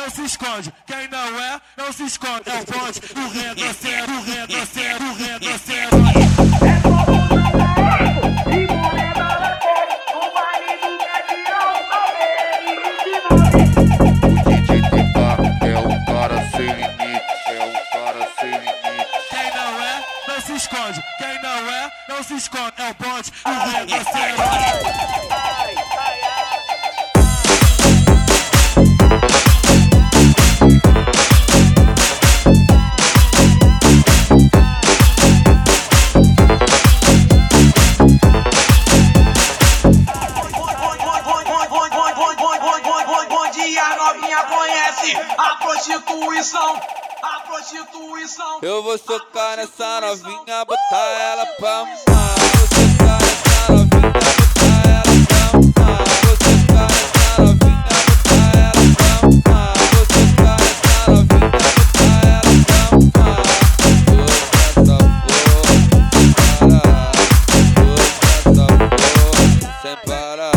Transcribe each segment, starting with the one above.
não se esconde. Quem não é, não se esconde. É o bonde, o rinoceronte, o rinoceronte, o rinoceronte. É como e mulher baladeira, o marido quer tirar o cabelo e O DJ TK é um cara sem limite, é um cara sem limite. Quem não é, não se esconde. Quem não é, não se esconde. É o bonde, o rinoceronte. A prostituição, a prostituição. Eu vou socar nessa novinha, botar ela pra mamar. Vou socar nessa novinha, botar ela pra mamar. Vou socar nessa novinha, botar ela pra mamar. Vou socar nessa novinha, botar ela pra mamar. Toda essa porra, sem parar.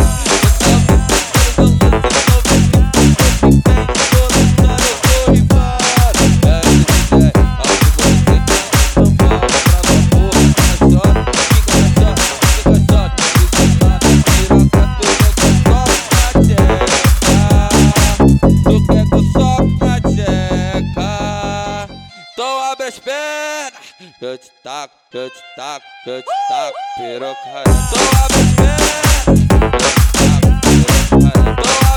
Então abre as pernas, eu te taco, eu te taco, eu te taco, piroca. Então abre as pernas, eu te taco, piroca.